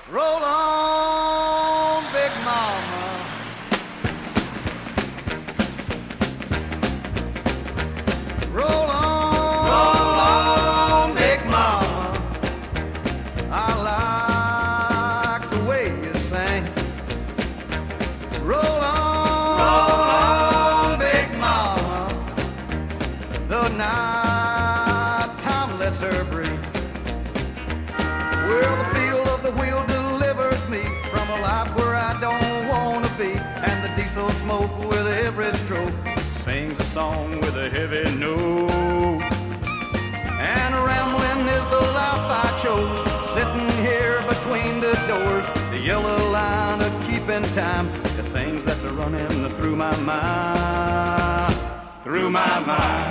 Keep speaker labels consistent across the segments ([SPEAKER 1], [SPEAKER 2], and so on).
[SPEAKER 1] Roll on, Big Mama. Roll on, Big Mama. I like the way you sing. Roll on, Big Mama. The night time lets her breathe. Well, the feel of the wheel delivers me from a life where I don't want to be. And the diesel smoke with every stroke sings a song with a heavy note. And rambling is the life I chose, sitting here between the doors. The yellow line of keeping time, the things that's running through my mind, through my mind.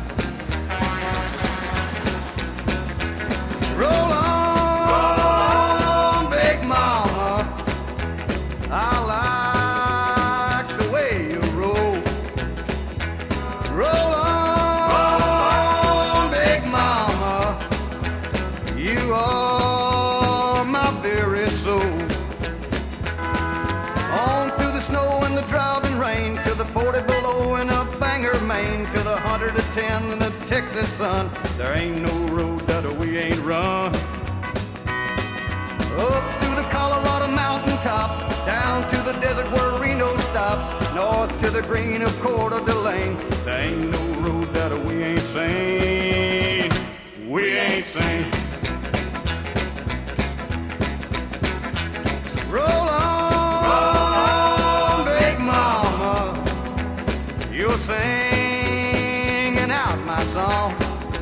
[SPEAKER 1] Roll on, Big Mama. I like the way you roll. Roll on, Big Mama. You are my very soul. On through the snow and the driving rain, to the 40 below in a Bangor, Maine, to the 110 in the Texas sun. There ain't no road that we ain't run. Up through the Colorado mountain tops, down to the desert where Reno stops, north to the green of Coeur d'Alene. There ain't no road that we ain't seen. We ain't seen. Roll on, Big Mama. You're singing out my song.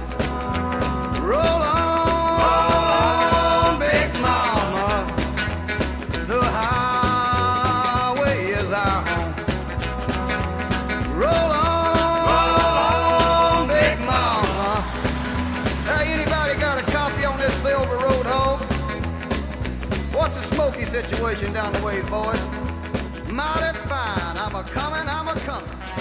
[SPEAKER 1] Roll on, Big Mama. The highway is our home. Roll on, Big Mama. Hey, anybody got a copy on this Silver Road home? What's the smoky situation down the ways, boys? Mighty fine. I'm a-comin', I'm a-comin'.